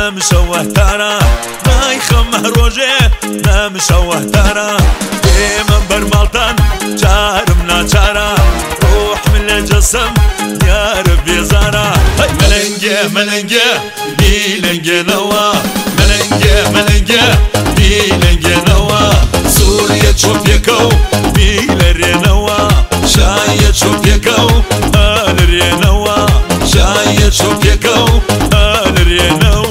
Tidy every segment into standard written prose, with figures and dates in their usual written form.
نمشوه تارا ماي خمه روجه نمشوه تارا من برمالتان جارم ناچارا روح من الجسم يا ربي زارا ملنجه ملنجه بيلنجه نوا ملنجه ملنجه بيلنجه نوا سوريا تشوف يكو بيلري نوا شاية تشوف يكو الري نوا شاية تشوف يكو الري نوا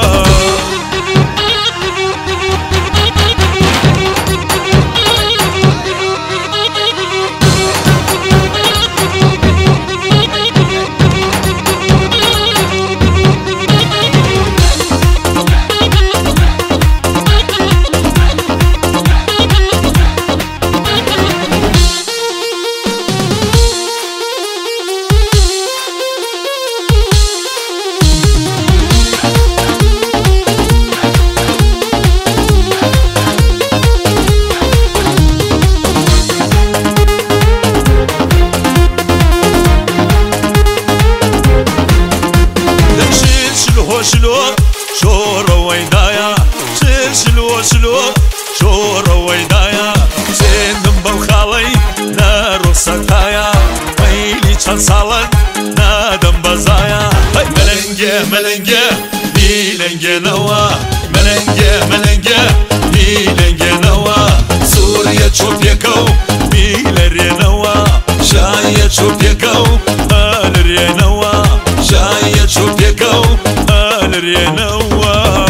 شلو شورو ويدايا شلو شورو ويدايا سندم بالخالي نارو ستايا ويلي چند سالن نادم بزايا ملنجه ملنجه بيلنجه نوا ملنجه ملنجه بيلنجه نوا سوريا تشوف يكو بيلري نوا شاية تشوف يكو الري نوا شاية تشوف يكو الري نوا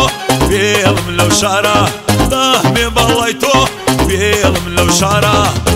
بيلم لو شارع ضهمي بلايتو بيلم لو شارع